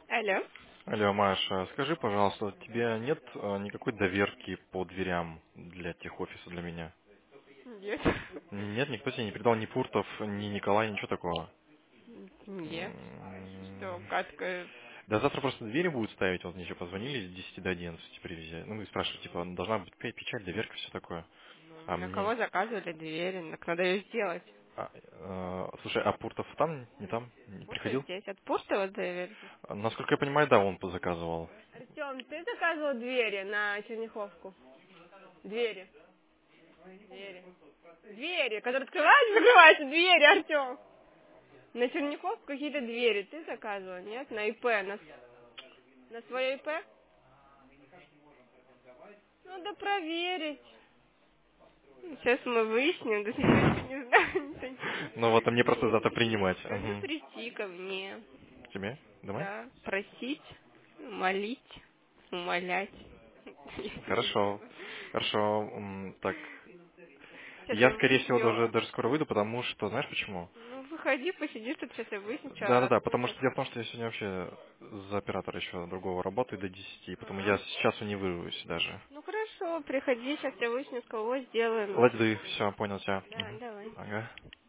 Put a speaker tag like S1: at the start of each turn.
S1: Алло.
S2: Алло, Маша, скажи, пожалуйста, у тебя нет никакой доверки по дверям для техофиса для меня?
S1: Нет.
S2: Нет, никто тебе не передал ни Пуртов, ни Николай, ничего такого?
S1: Нет. Что,
S2: М,
S1: Катка...
S2: Да завтра просто двери будут ставить, вот мне еще позвонили с 10 до 11 привези. Ну и спрашивают, типа, должна быть печать, доверка, все такое.
S1: Ну,
S2: А
S1: на
S2: мне...
S1: кого заказывали двери? Так надо ее сделать.
S2: Слушай, а Пуртов там, не там, не
S1: Пусто
S2: приходил?
S1: здесь. От пустого двери.
S2: Насколько я понимаю, да, он заказывал.
S1: Артем, ты заказывал двери на Черняховку? Двери. Двери. Двери, которые открываются, закрываются. Двери, Артем. На Черняховку какие-то двери ты заказывал, нет? На ИП, на свое ИП? Надо проверить. Сейчас мы выясним, да не знаю.
S2: Ну вот, а мне просто завтра принимать.
S1: Надо
S2: Угу.
S1: прийти ко мне.
S2: Тебе? Домой?
S1: Да, просить, молить, умолять.
S2: Хорошо. Хорошо. Так,
S1: Сейчас
S2: я,
S1: я
S2: скорее всего,
S1: выясню.
S2: даже скоро выйду, потому что, знаешь почему?
S1: Ну, выходи, посиди, тут сейчас я выясню, что
S2: Да-да-да, потому
S1: откуда.
S2: что дело в том, что я сегодня вообще за оператора еще другого работаю до 10, поэтому я
S1: А,
S2: сейчас не вырвусь даже.
S1: ну хорошо, приходи, сейчас я выясню, с кого сделаем.
S2: Лады, все, понял тебя.
S1: Да,
S2: Мгм.
S1: давай.
S2: Ага.